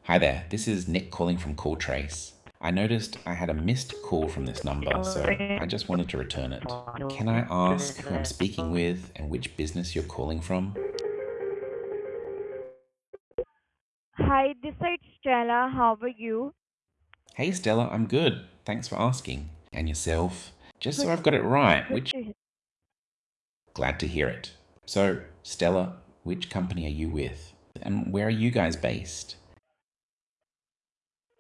Hi there, this is Nick calling from CallTrace. I noticed I had a missed call from this number, so I just wanted to return it. Can I ask who I'm speaking with and which business you're calling from? Hi, this is Stella. How are you? Hey Stella, I'm good. Thanks for asking. And yourself? Just so Good, I've got it right, good which to hear. glad to hear it. So, Stella, which company are you with? And where are you guys based?